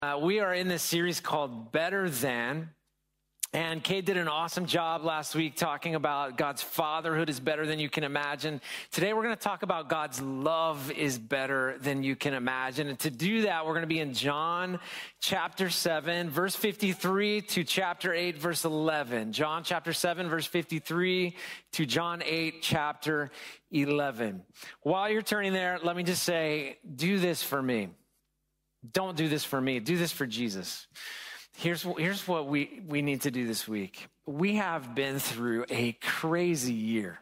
We are in this series called Better Than, and Kate did an awesome job last week talking about God's fatherhood is better than you can imagine. Today we're going to talk about God's love is better than you can imagine. And to do that, we're going to be in John chapter 7, verse 53 to chapter 8, verse 11. John chapter 7, verse 53 to John 8, chapter 11. While you're turning there, let me just say, do this for me. Don't do this for me. Do this for Jesus. Here's what we need to do this week. We have been through a crazy year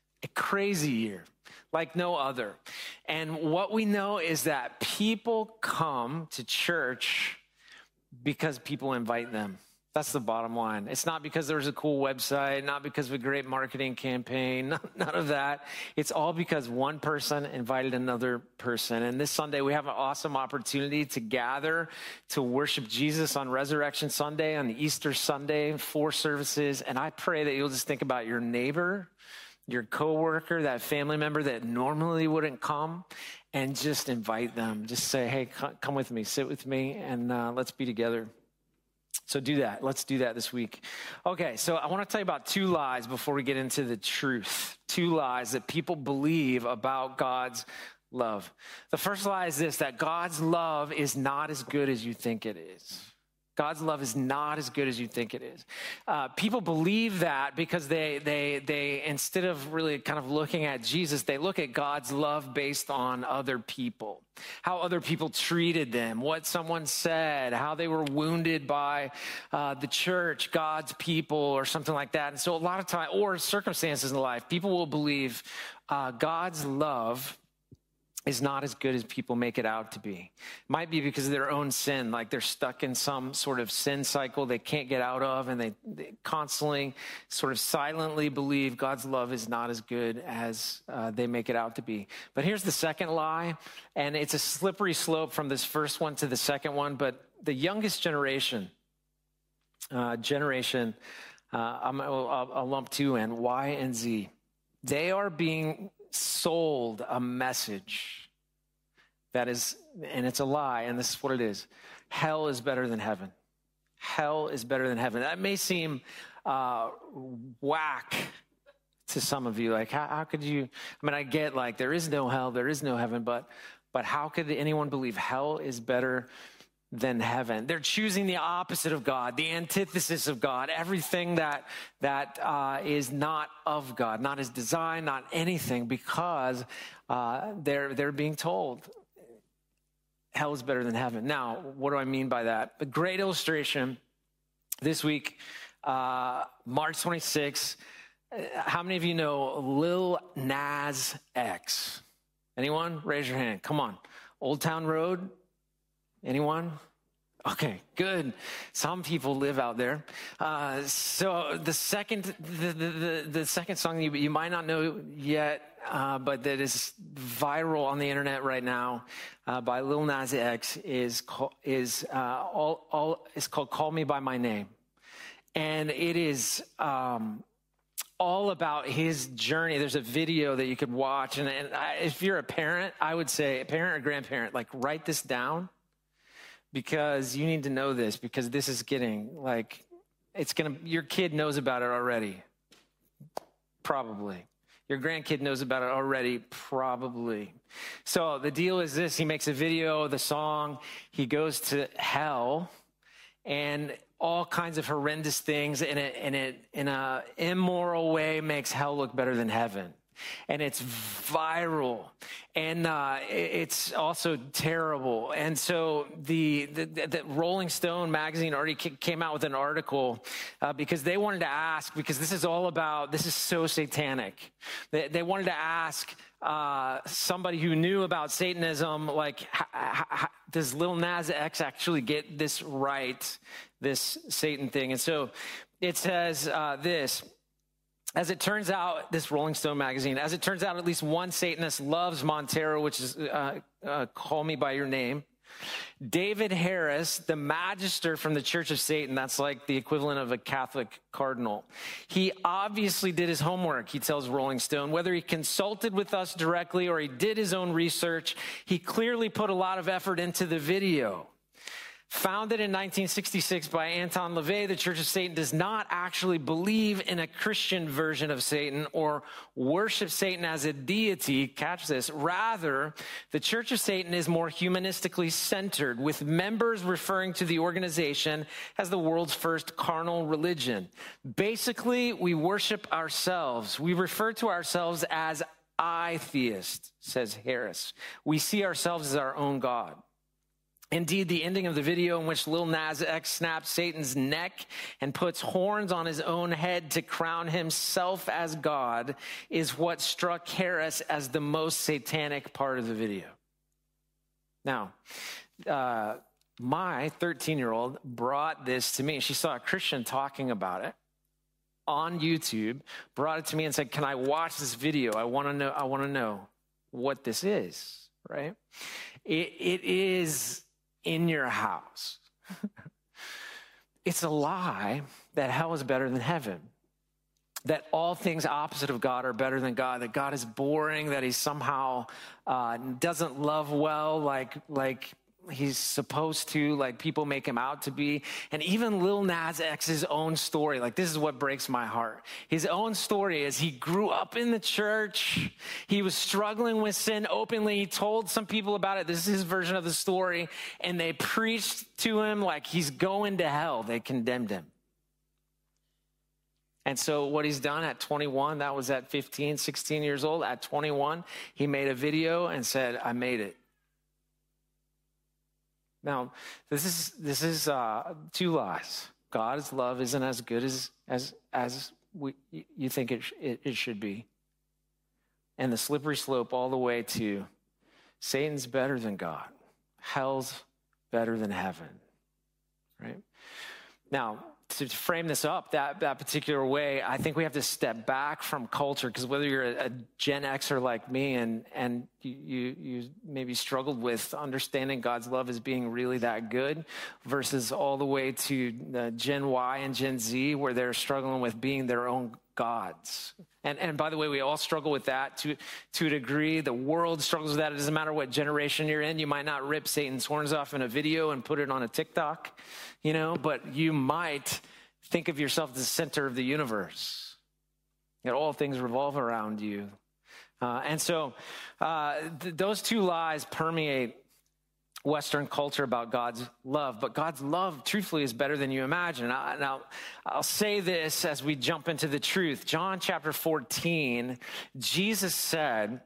like no other. And what we know is that people come to church because people invite them. That's the bottom line. It's not because there's a cool website, not because of a great marketing campaign, none of that. It's all because one person invited another person. And this Sunday, we have an awesome opportunity to gather to worship Jesus on Resurrection Sunday, on Easter Sunday, 4 services. And I pray that you'll just think about your neighbor, your coworker, that family member that normally wouldn't come, and just invite them. Just say, hey, come with me, sit with me, and let's be together. So do that. Let's do that this week. Okay, so I want to tell you about 2 lies before we get into the truth. 2 lies that people believe about God's love. The first lie is this, that God's love is not as good as you think it is. God's love is not as good as you think it is. People believe that because they instead of really kind of looking at Jesus, they look at God's love based on other people, how other people treated them, what someone said, how they were wounded by the church, God's people, or something like that. And so a lot of time, or circumstances in life, people will believe God's love is not as good as people make it out to be. Might be because of their own sin, like they're stuck in some sort of sin cycle they can't get out of, and they constantly sort of silently believe God's love is not as good as they make it out to be. But here's the second lie, and it's a slippery slope from this first one to the second one, but the youngest generation, I'll lump 2 in, Y and Z, they are being sold a message that is, and it's a lie, and this is what it is. Hell is better than heaven. Hell is better than heaven. That may seem whack to some of you. Like, how could you? I mean, I get like there is no hell, there is no heaven, but how could anyone believe hell is better than heaven? They're choosing the opposite of God, the antithesis of God, everything that is not of God, not his design, not anything, because they're being told hell is better than heaven. Now, what do I mean by that? A great illustration this week, March 26th. How many of you know Lil Nas X? Anyone? Raise your hand. Come on. Old Town Road. Anyone? Okay, good. Some people live out there. So the second song you might not know yet, but that is viral on the internet right now by Lil Nas X is called "Call Me by My Name," and it is all about his journey. There's a video that you could watch, and if you're a parent, I would say, a parent or grandparent, like write this down. Because you need to know this, because this is getting like, your kid knows about it already. Probably. Your grandkid knows about it already. Probably. So the deal is this, he makes a video of the song, he goes to hell, and all kinds of horrendous things in a immoral way makes hell look better than heaven. And it's viral, and it's also terrible. And so the Rolling Stone magazine already came out with an article because they wanted to ask, because this is so satanic. They wanted to ask somebody who knew about Satanism, like, does Lil Nas X actually get this right, this Satan thing? And so it says this. As it turns out, this Rolling Stone magazine, as it turns out, at least one Satanist loves Montero, which is Call Me By Your Name. David Harris, the magister from the Church of Satan, that's like the equivalent of a Catholic cardinal. He obviously did his homework, he tells Rolling Stone. Whether he consulted with us directly or he did his own research, he clearly put a lot of effort into the video. Founded in 1966 by Anton LaVey, the Church of Satan does not actually believe in a Christian version of Satan or worship Satan as a deity. Catch this. Rather, the Church of Satan is more humanistically centered, with members referring to the organization as the world's first carnal religion. Basically, we worship ourselves. We refer to ourselves as I-theists, says Harris. We see ourselves as our own God. Indeed, the ending of the video in which Lil Nas X snaps Satan's neck and puts horns on his own head to crown himself as God is what struck Harris as the most satanic part of the video. Now, my 13-year-old brought this to me. She saw a Christian talking about it on YouTube, brought it to me and said, "Can I watch this video? I want to know what this is," right? It is in your house. It's a lie that hell is better than heaven, that all things opposite of God are better than God, that God is boring, that he somehow doesn't love well like he's supposed to, like people make him out to be. And even Lil Nas X's own story, like this is what breaks my heart. His own story is he grew up in the church. He was struggling with sin openly. He told some people about it. This is his version of the story. And they preached to him like he's going to hell. They condemned him. And so what he's done at 21, that was at 15, 16 years old. At 21, he made a video and said, "I made it." Now, this is two lies. God's love isn't as good as you think it should be. And the slippery slope all the way to Satan's better than God. Hell's better than heaven, right? Now, to frame this up that particular way, I think we have to step back from culture, because whether you're a Gen Xer like me and you maybe struggled with understanding God's love as being really that good, versus all the way to the Gen Y and Gen Z where they're struggling with being their own gods. And by the way, we all struggle with that to a degree. The world struggles with that. It doesn't matter what generation you're in. You might not rip Satan's horns off in a video and put it on a TikTok, but you might think of yourself as the center of the universe. That all things revolve around you. And so those two lies permeate Western culture about God's love, but God's love, truthfully, is better than you imagine. Now, I'll say this as we jump into the truth. John chapter 14, Jesus said,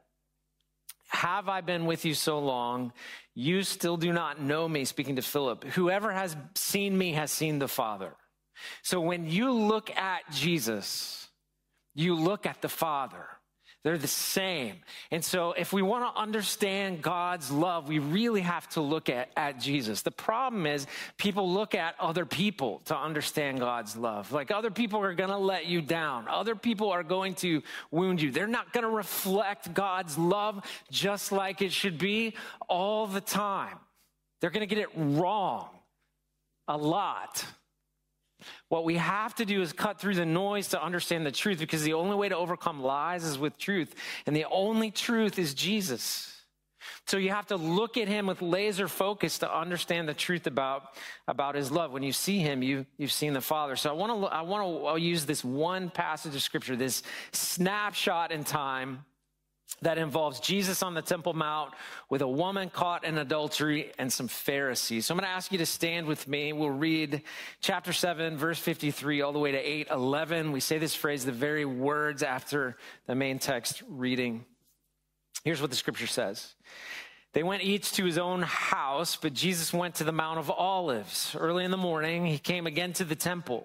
"Have I been with you so long? You still do not know me," speaking to Philip. "Whoever has seen me has seen the Father." So when you look at Jesus, you look at the Father. They're the same. And so if we want to understand God's love, we really have to look at Jesus. The problem is people look at other people to understand God's love. Like other people are going to let you down. Other people are going to wound you. They're not going to reflect God's love just like it should be all the time. They're going to get it wrong a lot. What we have to do is cut through the noise to understand the truth, because the only way to overcome lies is with truth. And the only truth is Jesus. So you have to look at him with laser focus to understand the truth about his love. When you see him, you've seen the Father. So I'll use this one passage of scripture, this snapshot in time that involves Jesus on the Temple Mount with a woman caught in adultery and some Pharisees. So I'm going to ask you to stand with me. We'll read chapter 7, verse 53, all the way to 8:11. We say this phrase, the very words after the main text reading. Here's what the scripture says. "They went each to his own house, but Jesus went to the Mount of Olives. Early in the morning, he came again to the temple.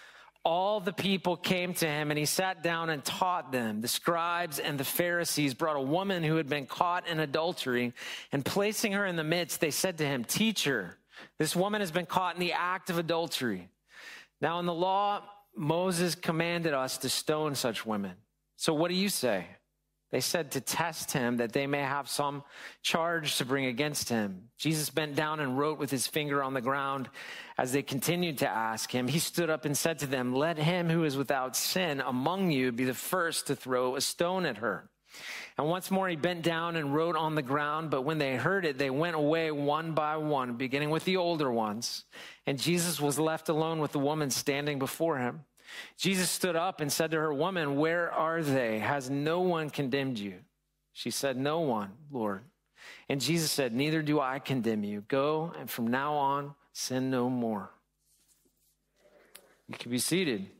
All the people came to him, and he sat down and taught them. The scribes and the Pharisees brought a woman who had been caught in adultery, and placing her in the midst, they said to him, 'Teacher, this woman has been caught in the act of adultery. Now in the law, Moses commanded us to stone such women. So what do you say?' They said to test him, that they may have some charge to bring against him. Jesus bent down and wrote with his finger on the ground. As they continued to ask him, he stood up and said to them, 'Let him who is without sin among you be the first to throw a stone at her.' And once more he bent down and wrote on the ground. But when they heard it, they went away one by one, beginning with the older ones. And Jesus was left alone with the woman standing before him. Jesus stood up and said to her, "Woman, where are they? Has no one condemned you?" She said, "No one, Lord." And Jesus said, "Neither do I condemn you. Go, and from now on, sin no more." You can be seated.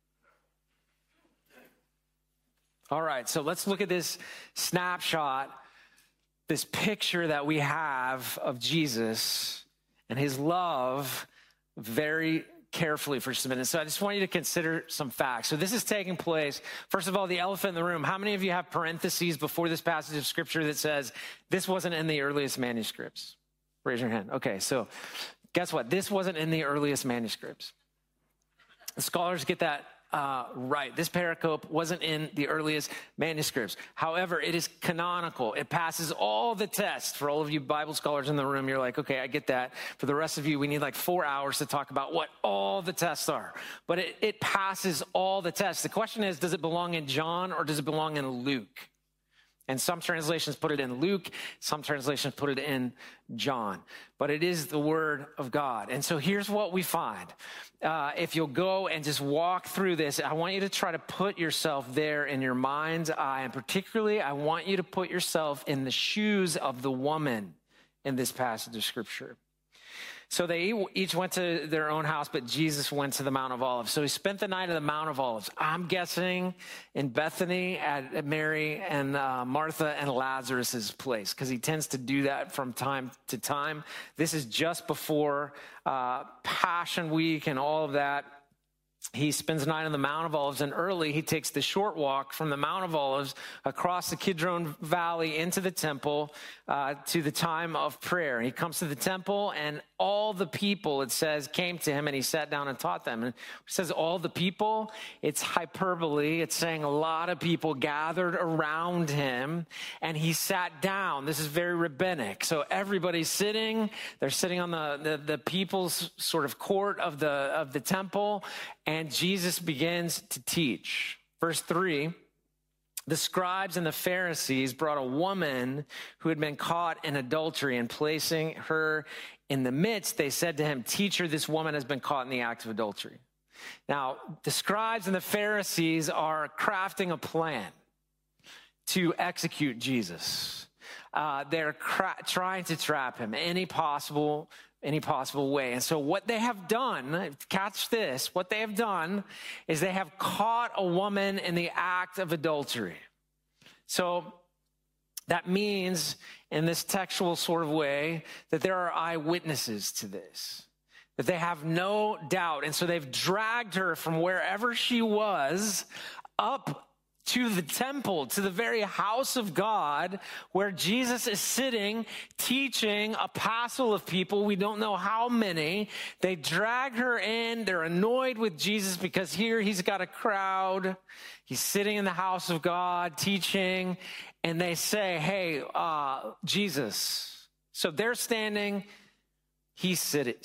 All right, so let's look at this snapshot, this picture that we have of Jesus and his love very carefully for just a minute. So I just want you to consider some facts. So this is taking place. First of all, the elephant in the room. How many of you have parentheses before this passage of scripture that says this wasn't in the earliest manuscripts? Raise your hand. Okay, so guess what? This wasn't in the earliest manuscripts. The scholars get that right. This pericope wasn't in the earliest manuscripts. However, it is canonical. It passes all the tests. For all of you Bible scholars in the room, you're like, okay, I get that. For the rest of you, we need like 4 hours to talk about what all the tests are. But it passes all the tests. The question is, does it belong in John or does it belong in Luke? And some translations put it in Luke, some translations put it in John. But it is the word of God. And so here's what we find. If you'll go and just walk through this, I want you to try to put yourself there in your mind's eye. And particularly, I want you to put yourself in the shoes of the woman in this passage of scripture. So they each went to their own house, but Jesus went to the Mount of Olives. So he spent the night at the Mount of Olives. I'm guessing in Bethany at Mary and Martha and Lazarus's place, because he tends to do that from time to time. This is just before Passion Week and all of that. He spends the night on the Mount of Olives, and early he takes the short walk from the Mount of Olives across the Kidron Valley into the temple to the time of prayer. He comes to the temple, and all the people, it says, came to him, and he sat down and taught them. And it says all the people, it's hyperbole. It's saying a lot of people gathered around him, and he sat down. This is very rabbinic. So everybody's sitting. They're sitting on the people's sort of court of the temple, and Jesus begins to teach. Verse 3, the scribes and the Pharisees brought a woman who had been caught in adultery, and placing her in the midst, they said to him, "Teacher, this woman has been caught in the act of adultery." Now, the scribes and the Pharisees are crafting a plan to execute Jesus. They're trying to trap him any possible way. And so what they have done, catch this, what they have done is they have caught a woman in the act of adultery. So that means, in this textual sort of way, that there are eyewitnesses to this, that they have no doubt. And so they've dragged her from wherever she was up to the temple, to the very house of God, where Jesus is sitting, teaching a passel of people. We don't know how many. They drag her in. They're annoyed with Jesus because here he's got a crowd. He's sitting in the house of God, teaching, and they say, "Hey, Jesus." So they're standing. He's seated.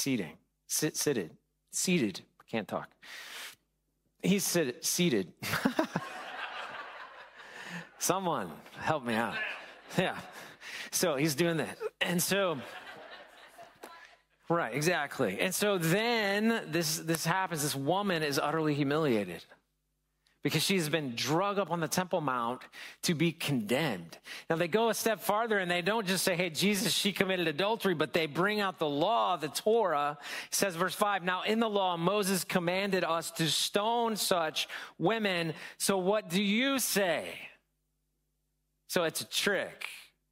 Can't talk. He's seated. Someone help me out. Yeah. So he's doing that. And so, right, exactly. And so then this happens. This woman is utterly humiliated because she's been drug up on the Temple Mount to be condemned. Now they go a step farther and they don't just say, "Hey, Jesus, she committed adultery," but they bring out the law, the Torah. It says, verse 5, "Now in the law, Moses commanded us to stone such women. So what do you say?" So it's a trick.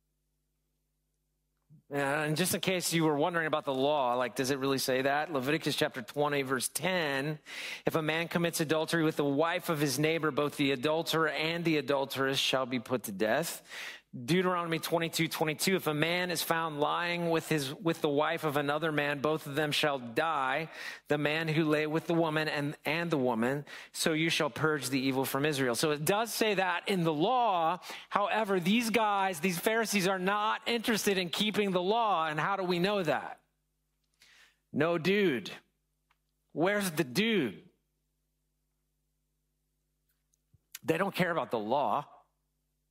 And just in case you were wondering about the law, like, does it really say that? Leviticus chapter 20, verse 10, if a man commits adultery with the wife of his neighbor, both the adulterer and the adulteress shall be put to death. Deuteronomy 22:22, if a man is found lying with the wife of another man, both of them shall die, the man who lay with the woman and the woman, so you shall purge the evil from Israel. So it does say that in the law. However, these Pharisees are not interested in keeping the law. And how do we know that? No dude. Where's the dude? They don't care about the law.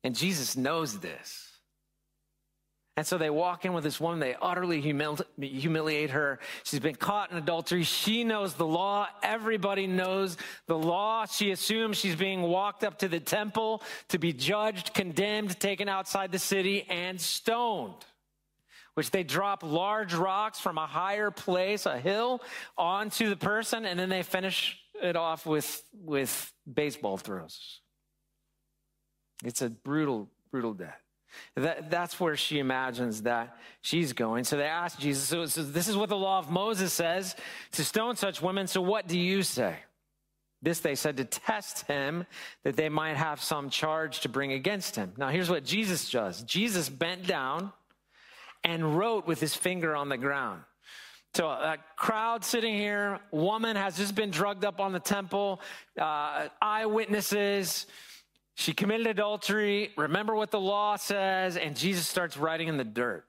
And Jesus knows this. And so they walk in with this woman. They utterly humiliate her. She's been caught in adultery. She knows the law. Everybody knows the law. She assumes she's being walked up to the temple to be judged, condemned, taken outside the city, and stoned, which they drop large rocks from a higher place, a hill, onto the person, and then they finish it off with baseball throws. It's a brutal, brutal death. That's where she imagines that she's going. So they ask Jesus, so this is what the law of Moses says, to stone such women. So what do you say? This they said to test him, that they might have some charge to bring against him. Now here's what Jesus does. Jesus bent down and wrote with his finger on the ground. So a crowd sitting here, woman has just been drugged up on the temple, eyewitnesses. She committed adultery. Remember what the law says. And Jesus starts writing in the dirt.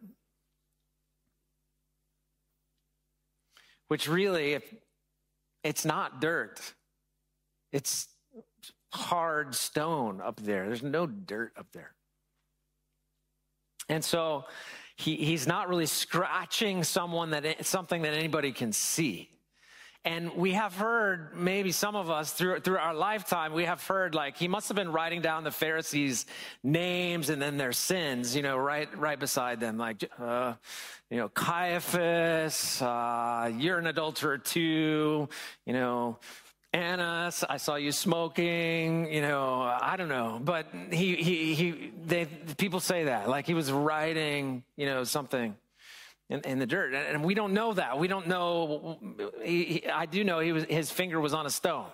Which really, it's not dirt. It's hard stone up there. There's no dirt up there. And so he's not really scratching something that anybody can see. And we have heard, maybe some of us through our lifetime, we have heard like he must have been writing down the Pharisees' names and then their sins, right beside them. Like, Caiaphas, you're an adulterer too, Annas, I saw you smoking, I don't know. But people say that, like he was writing, something in the dirt. And we don't know that. We don't know. I do know his finger was on a stone.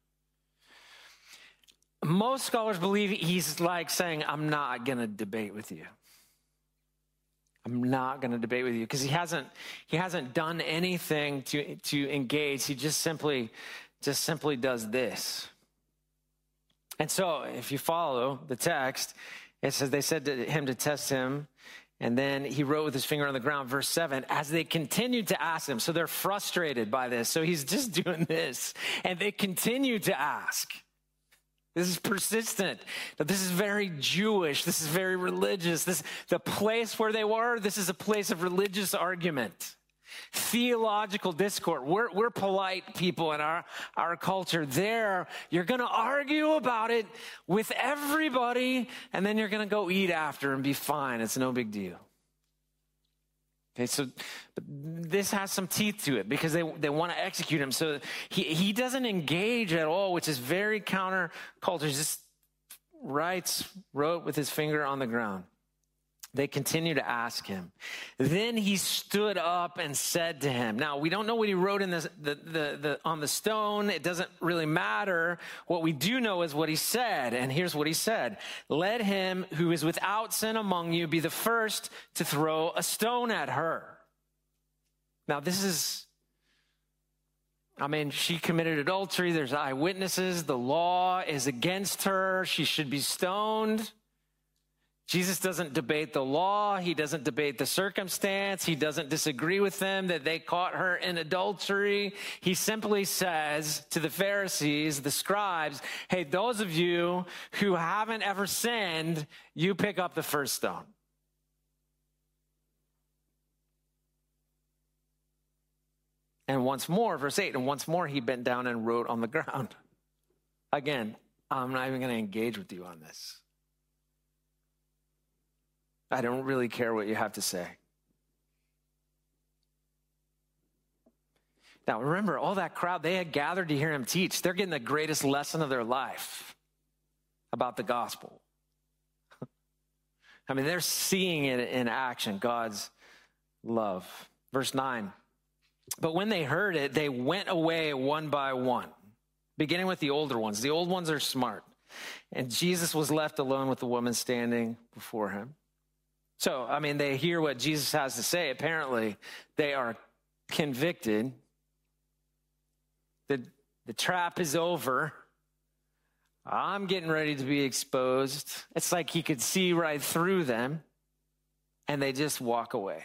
Most scholars believe he's like saying, I'm not going to debate with you. I'm not going to debate with you, because he hasn't done anything to engage. He just simply does this. And so if you follow the text, it says they said to him to test him. And then he wrote with his finger on the ground, verse 7, as they continued to ask him. So they're frustrated by this. So he's just doing this. And they continue to ask. This is persistent. This is very Jewish. This is very religious. The place where they were, this is a place of religious argument. Theological discord. We're polite people in our culture. There, you're going to argue about it with everybody, and then you're going to go eat after and be fine. It's no big deal. Okay, so this has some teeth to it because they want to execute him. So he doesn't engage at all, which is very counterculture. He just wrote with his finger on the ground. They continue to ask him. Then he stood up and said to him. Now, we don't know what he wrote in on the stone. It doesn't really matter. What we do know is what he said. And here's what he said. Let him who is without sin among you be the first to throw a stone at her. Now, she committed adultery. There's eyewitnesses. The law is against her. She should be stoned. Jesus doesn't debate the law. He doesn't debate the circumstance. He doesn't disagree with them that they caught her in adultery. He simply says to the Pharisees, the scribes, hey, those of you who haven't ever sinned, you pick up the first stone. And once more, verse 8, and once more he bent down and wrote on the ground. Again, I'm not even going to engage with you on this. I don't really care what you have to say. Now, remember, all that crowd, they had gathered to hear him teach. They're getting the greatest lesson of their life about the gospel. They're seeing it in action, God's love. Verse 9, but when they heard it, they went away one by one, beginning with the older ones. The old ones are smart. And Jesus was left alone with the woman standing before him. So, they hear what Jesus has to say. Apparently, they are convicted. The trap is over. I'm getting ready to be exposed. It's like he could see right through them, and they just walk away.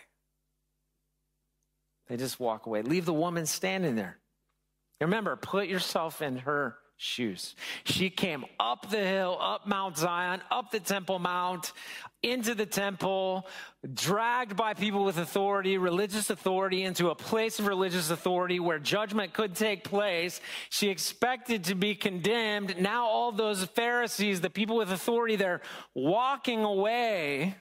They just walk away. Leave the woman standing there. Remember, put yourself in her shoes. She came up the hill, up Mount Zion, up the Temple Mount, into the temple, dragged by people with authority, religious authority, into a place of religious authority where judgment could take place. She expected to be condemned. Now all those Pharisees, the people with authority, they're walking away.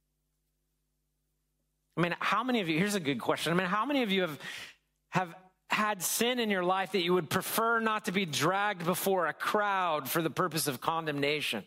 I mean, how many of you, here's a good question. I mean, how many of you have had sin in your life that you would prefer not to be dragged before a crowd for the purpose of condemnation?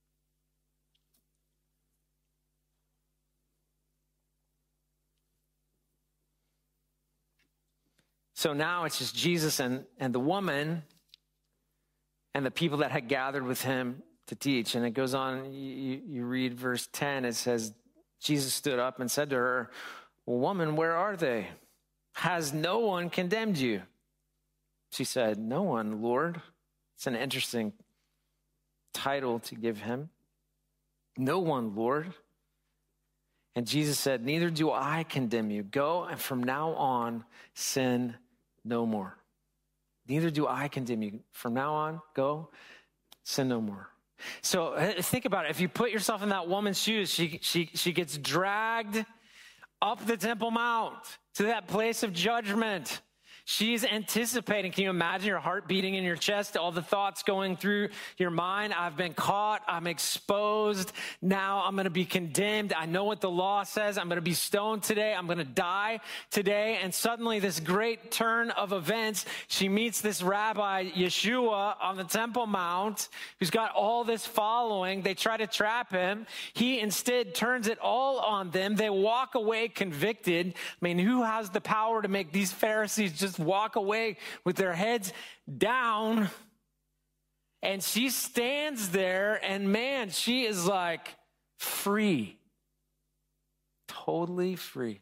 So now it's just Jesus and the woman and the people that had gathered with him to teach. And it goes on, you read verse 10, it says, Jesus stood up and said to her, "Well, woman, where are they? Has no one condemned you?" She said, "No one, Lord." It's an interesting title to give him. "No one, Lord." And Jesus said, "Neither do I condemn you. Go, and from now on, sin no more." Neither do I condemn you. From now on, go, sin no more. So think about it. If you put yourself in that woman's shoes, she gets dragged up the Temple Mount to that place of judgment. She's anticipating. Can you imagine your heart beating in your chest? All the thoughts going through your mind. I've been caught. I'm exposed. Now I'm going to be condemned. I know what the law says. I'm going to be stoned today. I'm going to die today. And suddenly this great turn of events, she meets this rabbi, Yeshua, on the Temple Mount, who's got all this following. They try to trap him. He instead turns it all on them. They walk away convicted. I mean, who has the power to make these Pharisees just walk away with their heads down? And she stands there, and man, she is like free, totally free.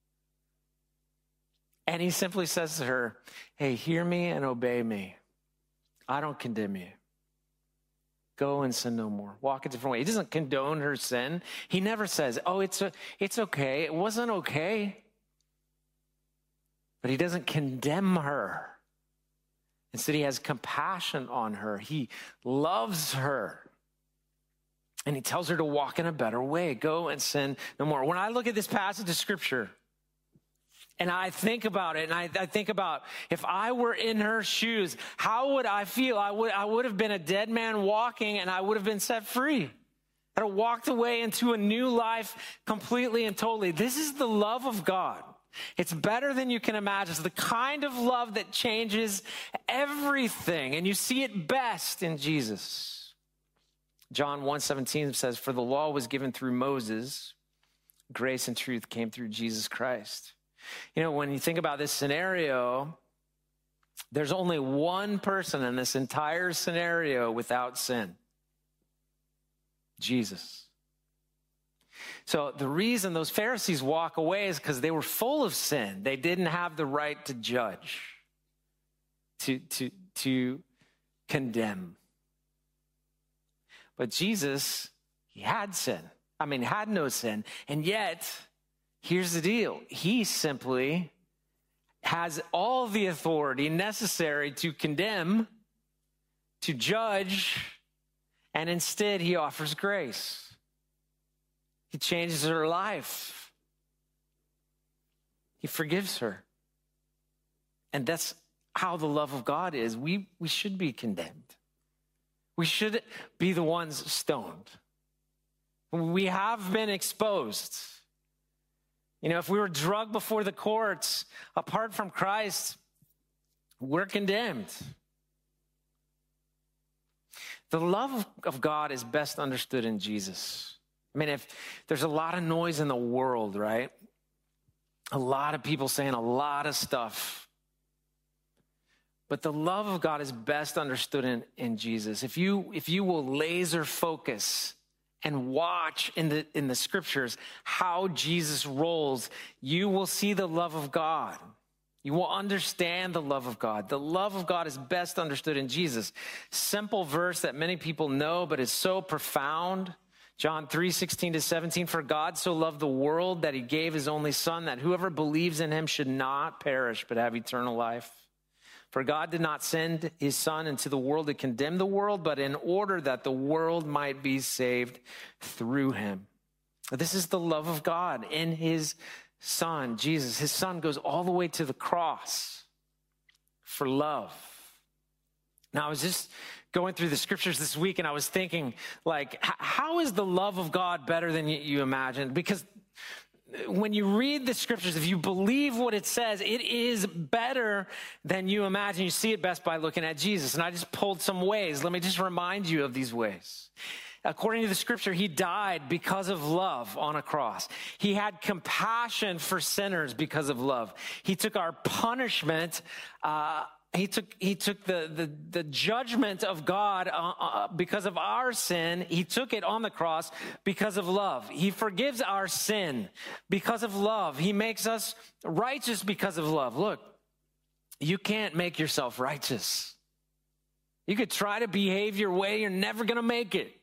And he simply says to her, "Hey, hear me and obey me. I don't condemn you. Go and sin no more." Walk a different way. He doesn't condone her sin. He never says, "Oh, it's okay. It wasn't okay." But he doesn't condemn her. Instead, he has compassion on her. He loves her. And he tells her to walk in a better way. Go and sin no more. When I look at this passage of Scripture, and I think about it, and I think about if I were in her shoes, how would I feel? I would have been a dead man walking, and I would have been set free. I'd have walked away into a new life completely and totally. This is the love of God. It's better than you can imagine. It's the kind of love that changes everything. And you see it best in Jesus. John 1:17 says, "For the law was given through Moses. Grace and truth came through Jesus Christ." You know, when you think about this scenario, there's only one person in this entire scenario without sin. Jesus. So the reason those Pharisees walk away is because they were full of sin. They didn't have the right to judge, to condemn. But Jesus, he had sin. I mean, had no sin. And yet, here's the deal. He simply has all the authority necessary to condemn, to judge, and instead he offers grace. He changes her life. He forgives her. And that's how the love of God is. We should be condemned. We should be the ones stoned. We have been exposed. You know, if we were drugged before the courts, apart from Christ, we're condemned. The love of God is best understood in Jesus. I mean, if there's a lot of noise in the world, right? A lot of people saying a lot of stuff. But the love of God is best understood in Jesus. If you will laser focus and watch in the scriptures how Jesus rolls, you will see the love of God. You will understand the love of God. The love of God is best understood in Jesus. Simple verse that many people know, but is so profound. John 3:16-17, "For God so loved the world that he gave his only son, that whoever believes in him should not perish, but have eternal life. For God did not send his Son into the world to condemn the world, but in order that the world might be saved through him. This is the love of God in his Son, Jesus. His Son goes all the way to the cross for love. Now, I was just going through the scriptures this week, and I was thinking, like, how is the love of God better than you imagined? Because when you read the scriptures, if you believe what it says, it is better than you imagine. You see it best by looking at Jesus. And I just pulled some ways. Let me just remind you of these ways. According to the scripture, he died because of love on a cross. He had compassion for sinners because of love. He took our punishment, He took the judgment of God because of our sin. He took it on the cross because of love. He forgives our sin because of love. He makes us righteous because of love. Look, you can't make yourself righteous. You could try to behave your way. You're never going to make it.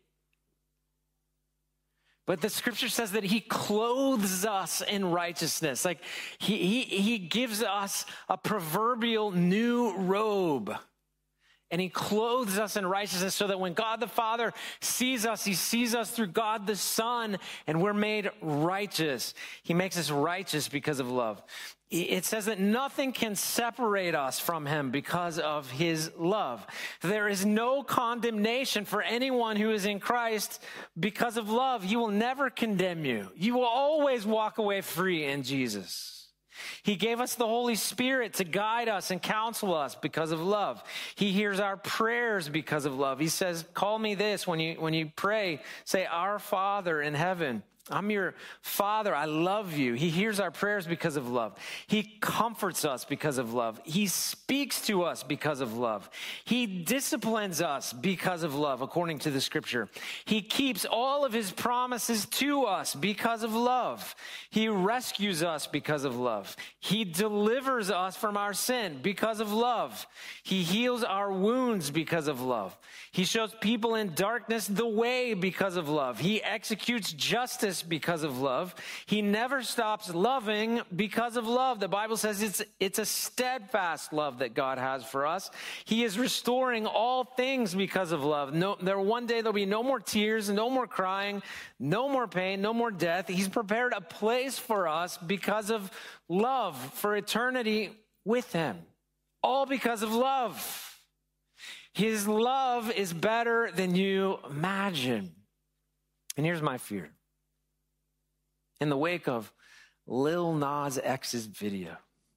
But the scripture says that he clothes us in righteousness. Like he gives us a proverbial new robe. And he clothes us in righteousness so that when God the Father sees us, he sees us through God the Son, and we're made righteous. He makes us righteous because of love. It says that nothing can separate us from him because of his love. There is no condemnation for anyone who is in Christ because of love. He will never condemn you. You will always walk away free in Jesus. He gave us the Holy Spirit to guide us and counsel us because of love. He hears our prayers because of love. He says, call me this when you pray, say, Our Father in heaven. I'm your Father. I love you. He hears our prayers because of love. He comforts us because of love. He speaks to us because of love. He disciplines us because of love, according to the scripture. He keeps all of his promises to us because of love. He rescues us because of love. He delivers us from our sin because of love. He heals our wounds because of love. He shows people in darkness the way because of love. He executes justice because of love. He never stops loving because of love. The Bible says it's a steadfast love that God has for us. He is restoring all things because of love. One day there'll be no more tears, no more crying, no more pain, no more death. He's prepared a place for us because of love for eternity with him. All because of love. His love is better than you imagine. And here's my fear. In the wake of Lil Nas X's video,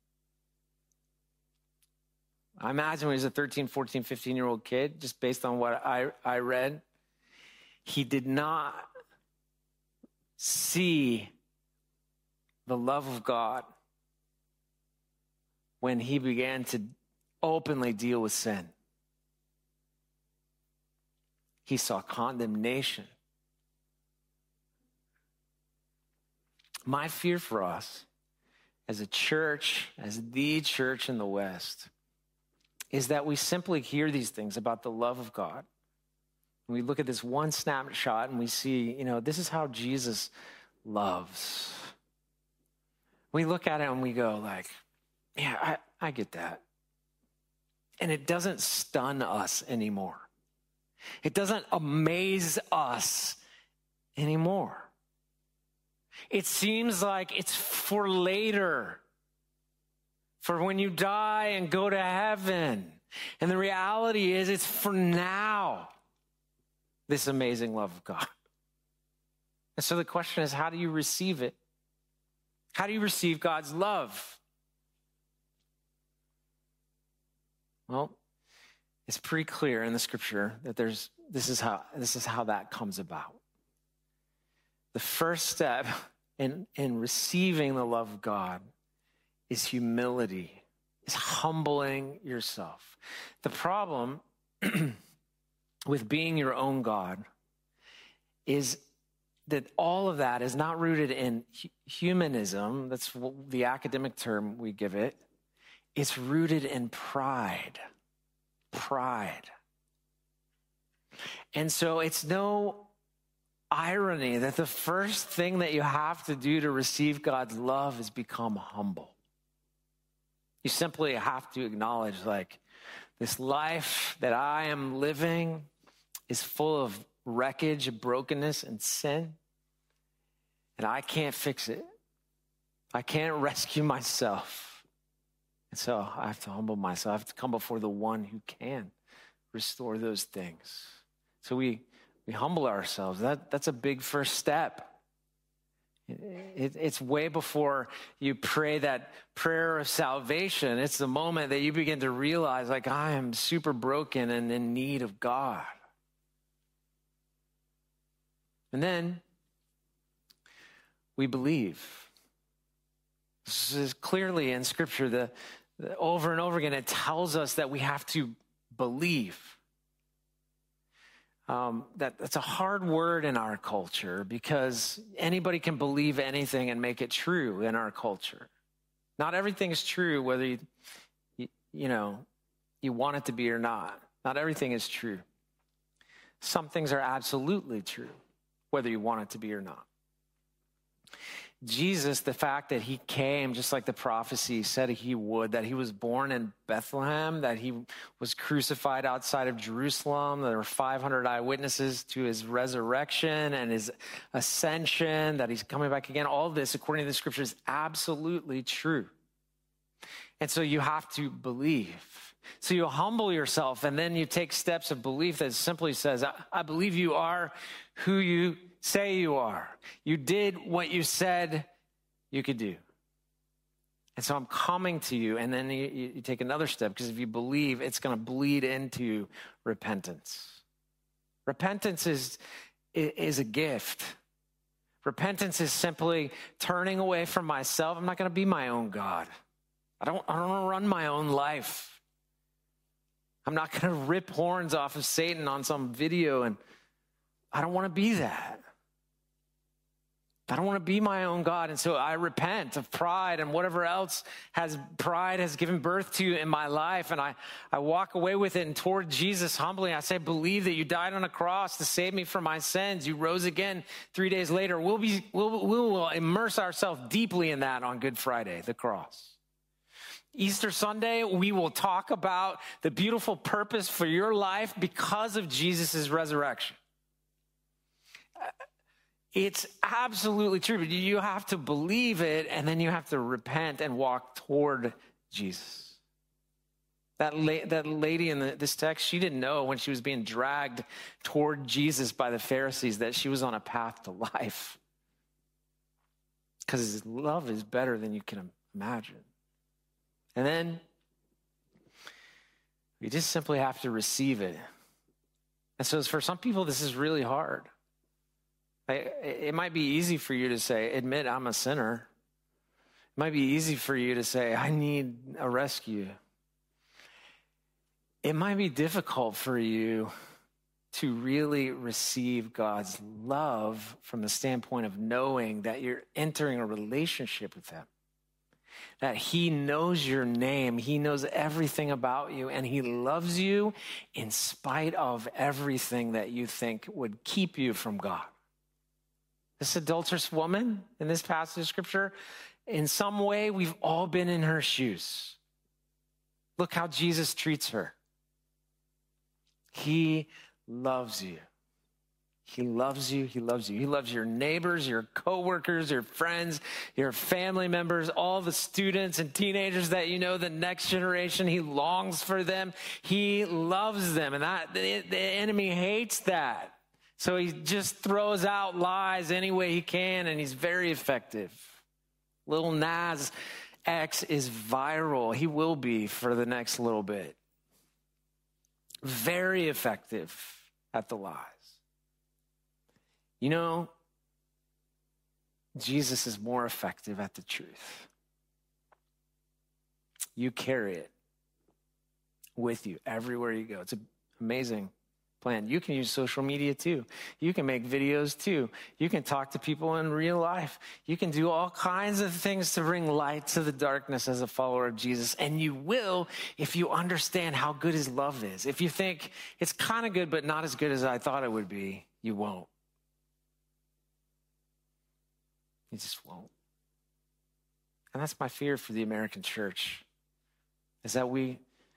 I imagine when he was a 13, 14, 15-year-old kid, just based on what I read, he did not see the love of God when he began to openly deal with sin. He saw condemnation. My fear for us as a church, as the church in the West, is that we simply hear these things about the love of God. And we look at this one snapshot and we see, this is how Jesus loves. We look at it and we go like, yeah, I get that. And it doesn't stun us anymore. It doesn't amaze us anymore. It seems like it's for later, for when you die and go to heaven. And the reality is it's for now, this amazing love of God. And so the question is, how do you receive it? How do you receive God's love? Well, it's pretty clear in the scripture that this is how that comes about. The first step in receiving the love of God is humility, is humbling yourself. The problem with being your own God is that all of that is not rooted in humanism. That's the academic term we give it. It's rooted in pride. Pride. And so it's no irony that the first thing that you have to do to receive God's love is become humble. You simply have to acknowledge, like, this life that I am living is full of wreckage, brokenness, and sin. And I can't fix it. I can't rescue myself. And so I have to humble myself. I have to come before the one who can restore those things. So we humble ourselves. That's a big first step. It's way before you pray that prayer of salvation. It's the moment that you begin to realize, like, I am super broken and in need of God. And then we believe. This is clearly in Scripture, the over and over again, it tells us that we have to believe. That's a hard word in our culture because anybody can believe anything and make it true in our culture. Not everything is true, whether you want it to be or not. Not everything is true. Some things are absolutely true, whether you want it to be or not. Jesus, the fact that he came, just like the prophecy said he would, that he was born in Bethlehem, that he was crucified outside of Jerusalem, there were 500 eyewitnesses to his resurrection and his ascension, that he's coming back again, all of this, according to the scripture, is absolutely true. And so you have to believe. So you humble yourself, and then you take steps of belief that simply says, I believe you are who you say you are. You did what you said you could do. And so I'm coming to you, and then you take another step, because if you believe, it's going to bleed into repentance. Repentance is a gift. Repentance is simply turning away from myself. I'm not going to be my own God. I don't want to run my own life. I'm not going to rip horns off of Satan on some video, and I don't want to be that. I don't want to be my own God. And so I repent of pride and whatever else pride has given birth to in my life. And I walk away with it and toward Jesus humbly. I say, believe that you died on a cross to save me from my sins. You rose again 3 days later. We will immerse ourselves deeply in that on Good Friday, the cross. Easter Sunday, we will talk about the beautiful purpose for your life because of Jesus' resurrection. It's absolutely true, but you have to believe it, and then you have to repent and walk toward Jesus. That lady in this text, she didn't know when she was being dragged toward Jesus by the Pharisees that she was on a path to life. Because his love is better than you can imagine. And then you just simply have to receive it. And so for some people, this is really hard. It might be easy for you to say, admit I'm a sinner. It might be easy for you to say, I need a rescue. It might be difficult for you to really receive God's love from the standpoint of knowing that you're entering a relationship with him. That he knows your name, he knows everything about you, and he loves you in spite of everything that you think would keep you from God. This adulterous woman in this passage of scripture, in some way, we've all been in her shoes. Look how Jesus treats her. He loves you. He loves you. He loves you. He loves your neighbors, your coworkers, your friends, your family members, all the students and teenagers that you know, the next generation. He longs for them. He loves them. And the enemy hates that. So he just throws out lies any way he can, and he's very effective. Lil Nas X is viral. He will be for the next little bit. Very effective at the lies. You know, Jesus is more effective at the truth. You carry it with you everywhere you go. It's an amazing plan. You can use social media too. You can make videos too. You can talk to people in real life. You can do all kinds of things to bring light to the darkness as a follower of Jesus. And you will if you understand how good his love is. If you think it's kind of good, but not as good as I thought it would be, you won't. You just won't. And that's my fear for the American church. is that we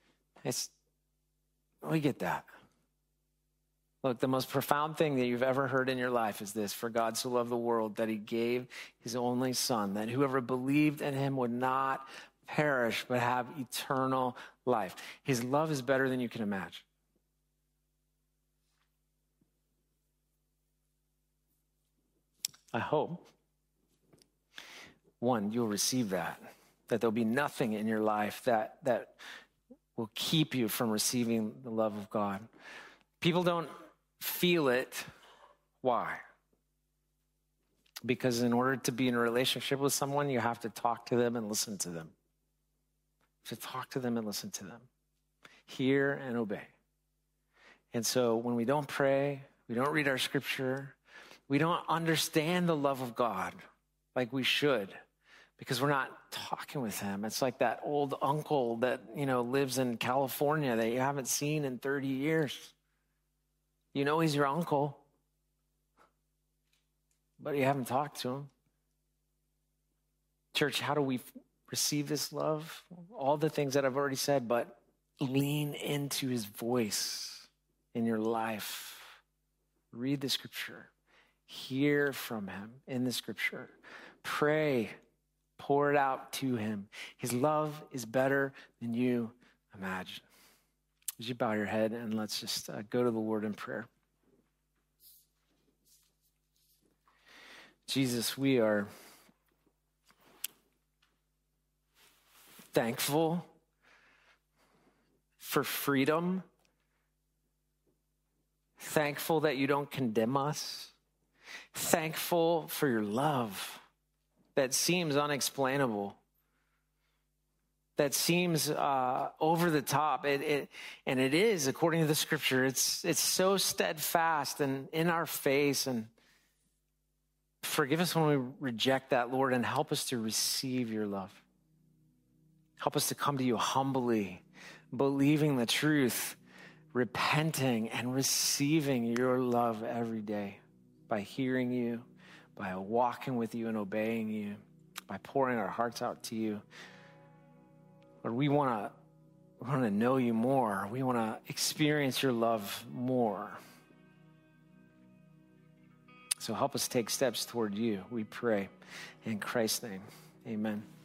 get that. Look, the most profound thing that you've ever heard in your life is this: for God so loved the world that he gave his only son, that whoever believed in him would not perish but have eternal life. His love is better than you can imagine. I hope, one, you'll receive that there'll be nothing in your life that will keep you from receiving the love of God. People don't feel it. Why? Because in order to be in a relationship with someone, you have to talk to them and listen to them. To talk to them and listen to them. Hear and obey. And so when we don't pray, we don't read our scripture, we don't understand the love of God like we should, because we're not talking with him. It's like that old uncle that, lives in California that you haven't seen in 30 years. You know he's your uncle, but you haven't talked to him. Church, how do we receive this love? All the things that I've already said, but lean into his voice in your life. Read the scripture. Hear from him in the scripture. Pray. Pour it out to him. His love is better than you imagine. Would you bow your head and let's just go to the Lord in prayer. Jesus, we are thankful for freedom. Thankful that you don't condemn us. Thankful for your love that seems unexplainable, that seems over the top. And it is, according to the scripture, it's so steadfast and in our face. And forgive us when we reject that, Lord, and help us to receive your love. Help us to come to you humbly, believing the truth, repenting and receiving your love every day by hearing you, by walking with you and obeying you, by pouring our hearts out to you. Lord, we want to know you more. We want to experience your love more. So help us take steps toward you, we pray. In Christ's name, amen.